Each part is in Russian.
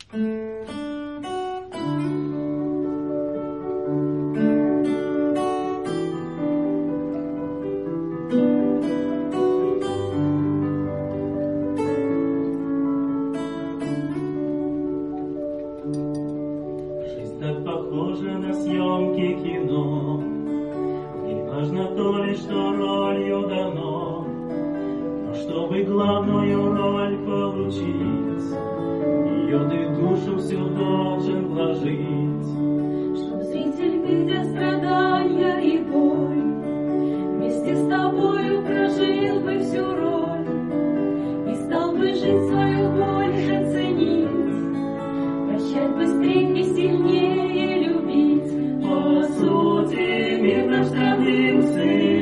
Жизнь так похожа на съемки кино, не важно то ли, что ролью дано, но чтобы главную роль получить, ее ты душу всю должен вложить. Чтоб зритель, видя страдания и боль, вместе с тобою прожил бы всю роль и стал бы жить свою больше ценить, прощать быстрее и сильнее любить. По сути, мир наш родным с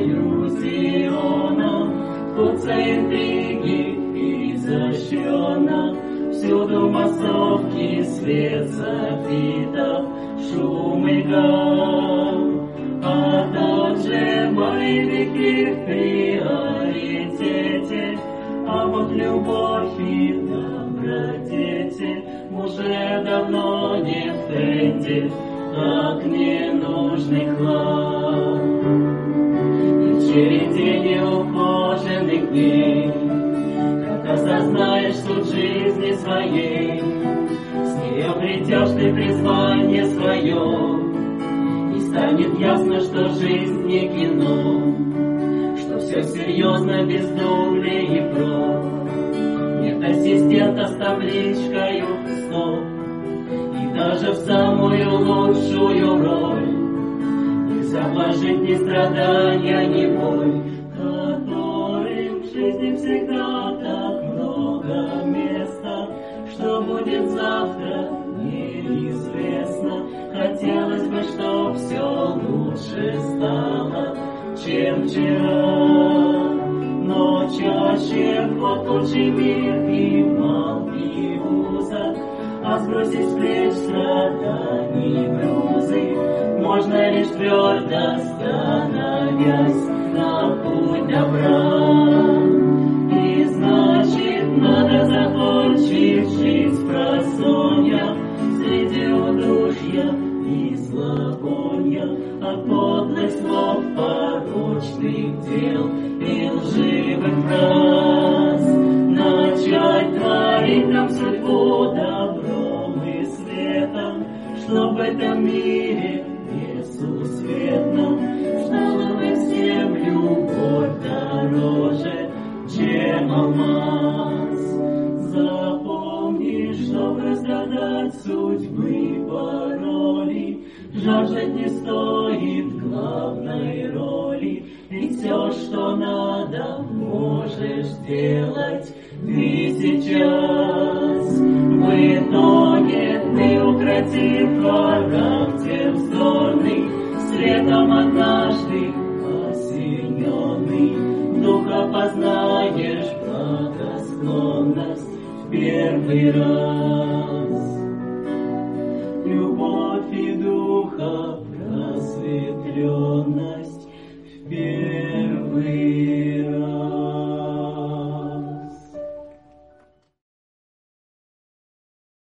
иллюзионом, ткутся интриги изощренно, всюду массовки, свет софитов, шум и гам. А тот же боевики в приоритете, а вот любовь и добродетель уже давно не в тренде, как ненужный хлам. И в череде неухоженных дней, как осознаешь суть жизни своей, с ней обретешь ты призвание свое, и станет ясно, что жизнь не кино, что все серьезно без дублей и проб. Нет ассистента с табличкою «Стоп», и даже в самую лучшую роль нельзя вложить ни страдания, ни боль, которым в жизни всегда так много места. Что будет завтра, неизвестно. Хотелось бы, чтоб все лучше стало, чем вчера. Но чаще вход лучший мир и мал, и узок, а сбросить с плеч страданий грузы можно лишь твердо становясь на путь добра. И значит, надо закончить жизнь спросонья среди удушья и зловония от подлых слов, порочных дел и лживых фраз. Начать творить нам судьбу добром и светом, чтоб в этом мире несусветном стала бы всем любовь дороже, чем алмаз. Запомни, чтоб разгадать судьбы пароли, жаждать не стоит главной роли, и все, что надо, можешь делать ты сейчас. В итоге ты, укротив характер вздорный, светом однажды осененный, духа познаешь благосклонность в первый раз.